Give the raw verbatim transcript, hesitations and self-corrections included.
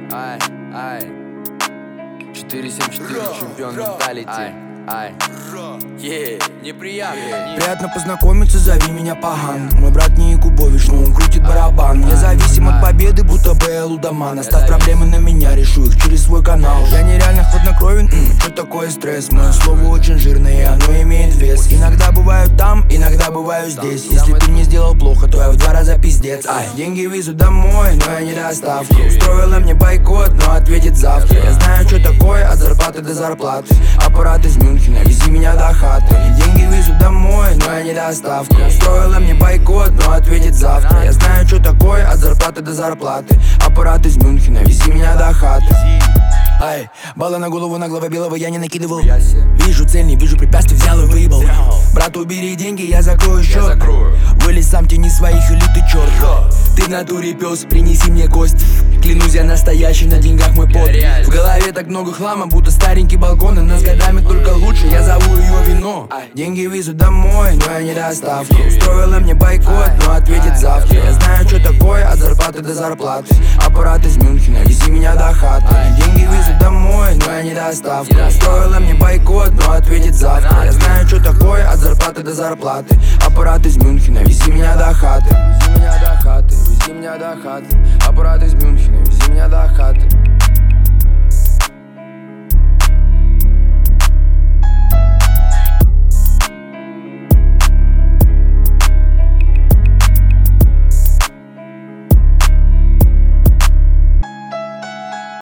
Ай, ай. четыре семь четыре, чемпион менталити. Ай, yeah, неприятно. Приятно познакомиться, зови меня Паган. Мой брат не Якубович, но он крутит барабан. Я зависим от победы, будто Б. Лудоман. Оставь проблемы на меня, решу их через свой канал. Я нереально хладнокровен, м, что такое стресс? Мое слово очень жирное, и оно имеет вес. Иногда бываю там, иногда бываю здесь. Если ты мне сделал плохо, то я в два раза пиздец. Ай, деньги везу домой, но я не доставку. Устроила мне бойкот, но ответит завтра. Я знаю, что такое от зарплаты до зарплаты. Аппарат из Мюнхена, вези меня до хаты. Деньги везу домой, но я не доставку. Устроила мне бойкот, но ответит завтра. Я знаю, что такое от зарплаты до зарплаты. Аппарат из Мюнхена, вези меня до хаты. Ай, баллы на голову наглого белого я не накидывал. Вижу цель, не вижу препятствий, взял и выебал. Брат, убери деньги, я закрою счет. Вылез сам, тяни своих, или ты черт. Ты в натуре пес, принеси мне кость. Клянусь, я настоящий, на деньгах мой пот. В голове так много хлама, будто старенький балкон. И нас годами только лучше, я зову ее вино. Деньги везу домой, но я не доставку. Устроила мне бойкот, но ответит завтра. Я знаю, что такое от зарплаты до зарплаты. Аппарат из Мюнхена, вези меня до хаты. Деньги везу домой, но я не доставку. Устроила мне бойкот, но ответит завтра. Я знаю, что такое от зарплаты до зарплаты. Аппарат из Мюнхена, вези меня до хаты. Вези меня до хаты, вези меня до хаты. Аппарат из Мюнхена, вези меня до хаты.